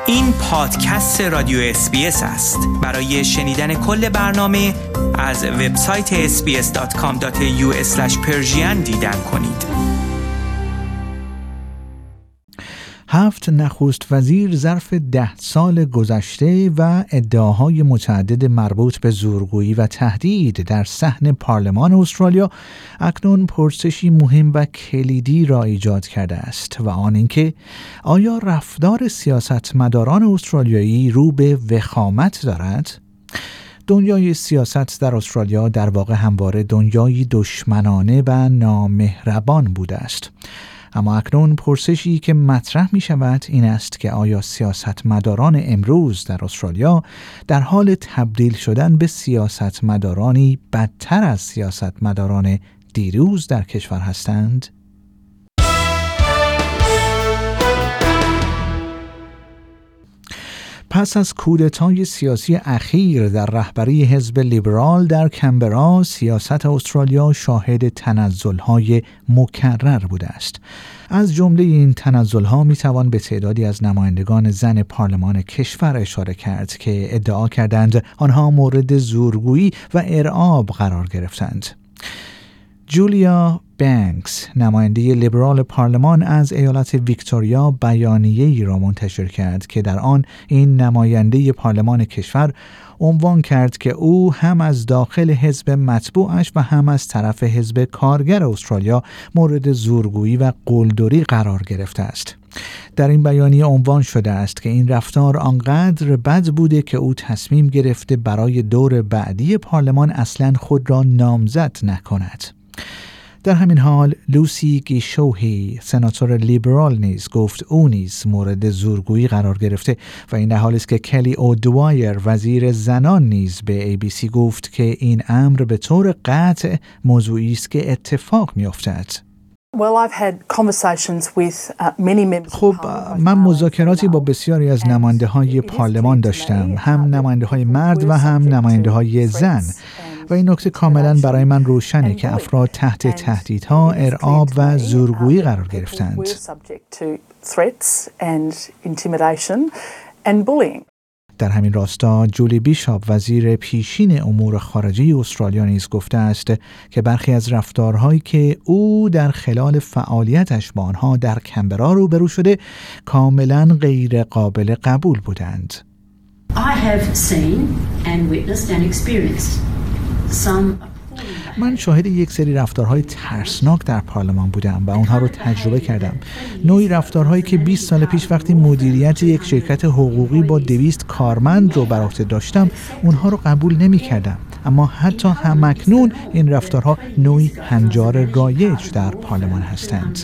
این پادکست رادیو SBS است. برای شنیدن کل برنامه از وبسایت sbs.com.au/persian دیدن کنید. 7 نخست وزیر ظرف 10 سال گذشته و ادعاهای متعدد مربوط به زورگویی و تهدید در صحن پارلمان استرالیا اکنون پرسشی مهم و کلیدی را ایجاد کرده است و آن اینکه آیا رفتار سیاستمداران استرالیایی رو به وخامت دارد؟ دنیای سیاست در استرالیا در واقع همواره دنیایی دشمنانه و نامهربان بوده است. اما اکنون پرسشی که مطرح می شود این است که آیا سیاستمداران امروز در استرالیا در حال تبدیل شدن به سیاستمدارانی بدتر از سیاستمداران دیروز در کشور هستند؟ پس از کودتای سیاسی اخیر در رهبری حزب لیبرال در کمبرا، سیاست استرالیا شاهد تنزل‌های مکرر بوده است. از جمله این تنزل‌ها می‌توان به تعدادی از نمایندگان زن پارلمان کشور اشاره کرد که ادعا کردند آنها مورد زورگویی و ارعاب قرار گرفتند. جولیا بانکس، نماینده لیبرال پارلمان از ایالت ویکتوریا، بیانیه‌ای را منتشر کرد که در آن این نماینده پارلمان کشور عنوان کرد که او هم از داخل حزب مطبوعش و هم از طرف حزب کارگر استرالیا مورد زورگویی و قلدری قرار گرفته است. در این بیانیه عنوان شده است که این رفتار آنقدر بد بوده که او تصمیم گرفته برای دور بعدی پارلمان اصلاً خود را نامزد نکند. در همین حال لوسی گیشوهی، سناتور لیبرال نیز گفت او نیز مورد زورگویی قرار گرفته و این در حالی است که کلی اودوایر، وزیر زنان، نیز به ABC گفت که این امر به طور قطع موضوعی است که اتفاق می‌افتد. خب، من مذاکراتی با بسیاری از نماینده‌های پارلمان داشتم، هم نماینده‌های مرد و هم نماینده‌های زن، و این نکته کاملا برای من روشنه که افراد تحت تهدیدها، ارعاب و زورگویی قرار گرفتند. در همین راستا جولی بیشاپ، وزیر پیشین امور خارجه استرالیا، نیز گفته است که برخی از رفتارهایی که او در خلال فعالیتش با آنها در کمبرا روبرو شده کاملا غیر قابل قبول بودند. I have seen and witnessed and experienced من شاهد یک سری رفتارهای ترسناک در پارلمان بودم و اونها رو تجربه کردم. نوعی رفتارهایی که 20 سال پیش وقتی مدیریت یک شرکت حقوقی با 200 کارمند رو بر عهده داشتم اونها رو قبول نمی کردم. اما حتی همکنون این رفتارها نوعی هنجار رایج در پارلمان هستند.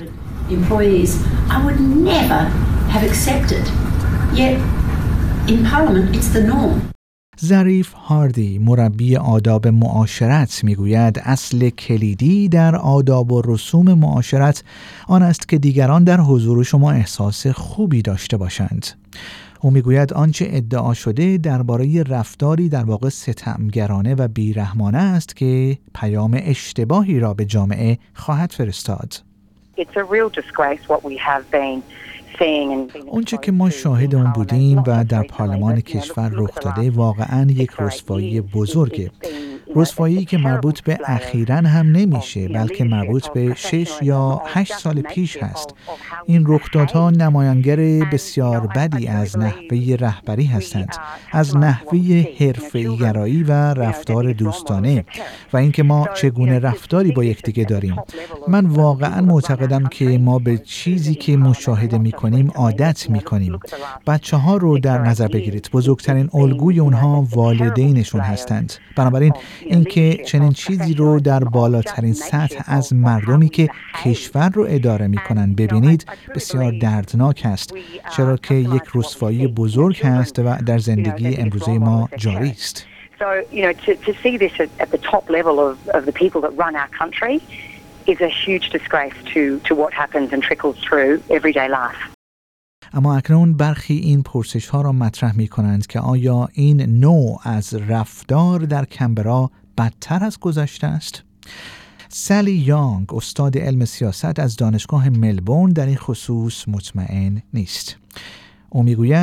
ظریف هاردی، مربی آداب معاشرت، میگوید اصل کلیدی در آداب و رسوم معاشرت آن است که دیگران در حضور شما احساس خوبی داشته باشند. او میگوید آنچه ادعا شده درباره رفتاری در واقع ستمگرانه و بیرحمانه است که پیام اشتباهی را به جامعه خواهد فرستاد. It's a real disgrace what we have been. اونچه که ما شاهد اون بودیم و در پارلمان کشور رخ داده واقعاً یک رسوایی بزرگه. رسوایی که مربوط به اخیراً هم نمیشه بلکه مربوط به 6 یا 8 سال پیش هست. این رخدادها نمایانگر بسیار بدی از نحوه رهبری هستند، از نحوه حرفه‌ای گرایی و رفتار دوستانه و اینکه ما چگونه رفتاری با یکدیگه داریم. من واقعاً معتقدم که ما به چیزی که مشاهده می‌کنیم عادت می‌کنیم. بچه‌ها رو در نظر بگیرید، بزرگترین الگوی اونها والدینشون هستند. بنابراین اینکه چنین چیزی رو در بالاترین سطح از مردمی که کشور رو اداره می‌کنن ببینید بسیار دردناک است، چرا که یک رسوایی بزرگ هست و در زندگی امروزه ما جاری است. So, to see this at the top level of the people that run our country is a huge disgrace to what happens and trickles through everyday life. اما اکنون برخی این پرسش ها را مطرح می کنند که آیا این نوع از رفتار در کمبرا بدتر از گذشته است؟ سالی یانگ، استاد علم سیاست از دانشگاه ملبورن، در این خصوص مطمئن نیست. او میگوید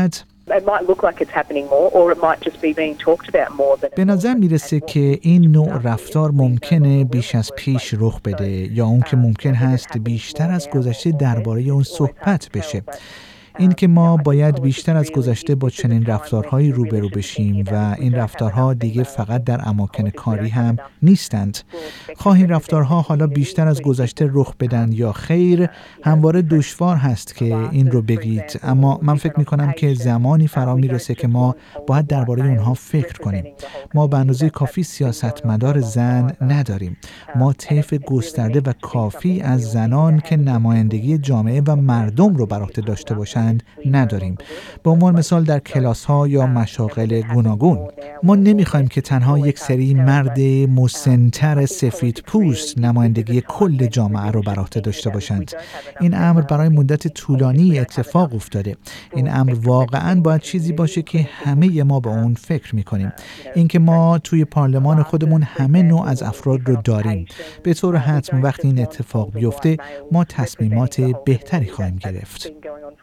به نظر میرسه که این نوع رفتار ممکنه بیش از پیش رخ بده یا اون که ممکن هست بیشتر از گذشته درباره اون صحبت بشه. این که ما باید بیشتر از گذشته با چنین رفتارهایی روبرو بشیم و این رفتارها دیگه فقط در اماکن کاری هم نیستند. خواه این رفتارها حالا بیشتر از گذشته رخ بدن یا خیر، همواره دشوار هست که این رو بگید، اما من فکر میکنم که زمانی فرا میرسه که ما باید درباره اونها فکر کنیم. ما به اندازه کافی سیاستمدار زن نداریم. ما طیف گسترده و کافی از زنان که نمایندگی جامعه و مردم رو بر عهده داشته باشند نداریم. به عنوان مثال در کلاس‌ها یا مشاغل گوناگون ما نمی‌خوایم که تنها یک سری مرد مسن‌تر سفید پوست نمایندگی کل جامعه رو بر عهده داشته باشند. این امر برای مدت طولانی اتفاق افتاده. این امر واقعاً باید چیزی باشه که همه ما با اون فکر می‌کنیم. اینکه ما توی پارلمان خودمون همه نوع از افراد رو داریم. به طور حتم وقتی این اتفاق بیفته ما تصمیمات بهتری خواهیم گرفت.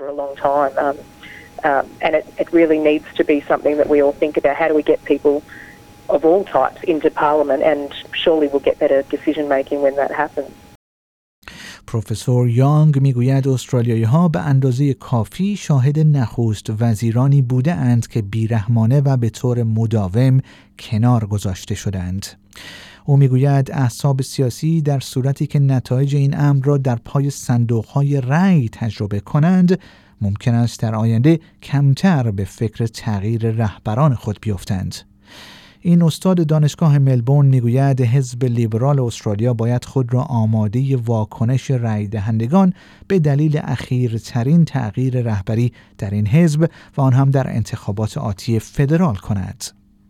And it really needs to be something that we all think about. How do we get people of all types into Parliament, and surely we'll get better decision making when that happens. پروفسور یانگ میگوید استرالیایی‌ها به اندازه کافی شاهد نخست وزیرانی بوده اند که بیرحمانه و به طور مداوم کنار گذاشته شدند. او میگوید احزاب سیاسی در صورتی که نتایج این امر را در پای صندوق‌های رأی تجربه کنند، ممکن است در آینده کمتر به فکر تغییر رهبران خود بیفتند. این استاد دانشگاه ملبورن میگوید حزب لیبرال استرالیا باید خود را آماده واکنش رأی دهندگان به دلیل اخیرترین تغییر رهبری در این حزب و آن هم در انتخابات آتی فدرال کند.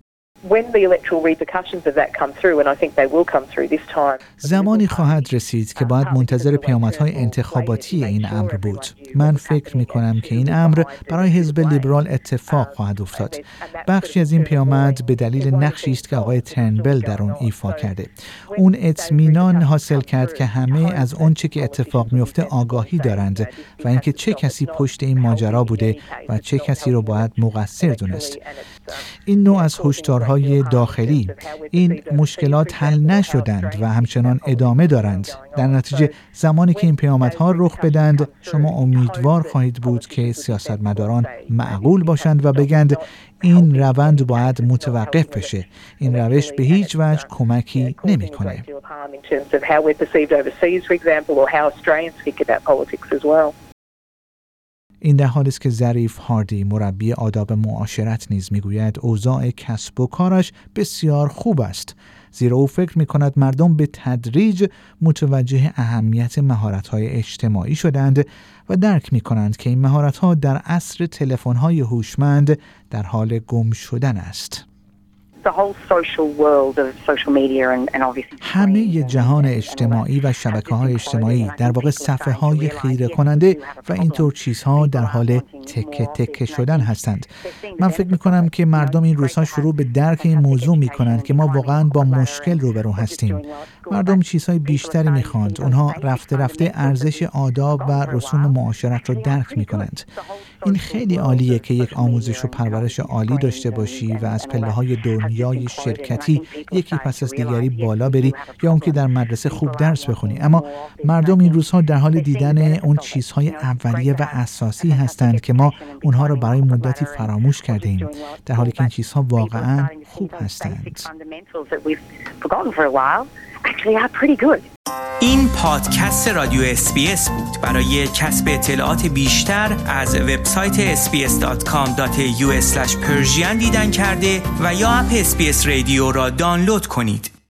زمانی خواهد رسید که باید منتظر پیامدهای انتخاباتی این امر بود. من فکر می کنم که این امر برای حزب لیبرال اتفاق خواهد افتاد. بخشی از این پیامد به دلیل نقشی است که آقای ترنبل در اون ایفا کرده. اون اطمینان حاصل کرد که همه از اون چه که اتفاق میفته آگاهی دارند و اینکه چه کسی پشت این ماجرا بوده و چه کسی رو باید مقصر دونست. این نوع از هشدارهای داخلی، این مشکلات حل نشدند و همچنان ادامه دارند. در نتیجه زمانی که این پیامدها رخ بدند، شما امیدوار خواهید بود که سیاستمداران معقول باشند و بگند این روند باید متوقف بشه. این روش به هیچ وجه کمکی نمی‌کنه. این در حالی است که ظریف هاردی مربی آداب معاشرت نیز میگوید اوضاع کسب و کارش بسیار خوب است، زیرا او فکر می‌کند مردم به تدریج متوجه اهمیت مهارت‌های اجتماعی شدند و درک می‌کنند که این مهارت‌ها در عصر تلفن‌های هوشمند در حال گم شدن است. همه جهان اجتماعی و شبکه‌های اجتماعی در واقع صفحه‌های خیره کننده و اینطور چیزها در حال تکه تکه شدن هستند. من فکر می‌کنم که مردم این روزها شروع به درک این موضوع می‌کنند که ما واقعاً با مشکل روبرو هستیم. مردم چیزهای بیشتری می‌خواند. اونها رفته رفته ارزش آداب و رسوم معاشرت را درک می‌کنند. این خیلی عالیه که یک آموزش و پرورش عالی داشته باشی و از پله‌های دنیای شرکتی یکی پس از دیگری بالا بری یا اون که در مدرسه خوب درس بخونی، اما مردم این روزها در حال دیدن اون چیزهای اولیه و اساسی هستند که ما اونها رو برای مدتی فراموش کرده ایم، در حالی که این چیزها واقعاً خوب هستند. این پادکست رادیو SBS بود. برای کسب اطلاعات بیشتر از وبسایت sbs.com.au/persian دیدن کرده و یا اپ SBS رادیو را دانلود کنید.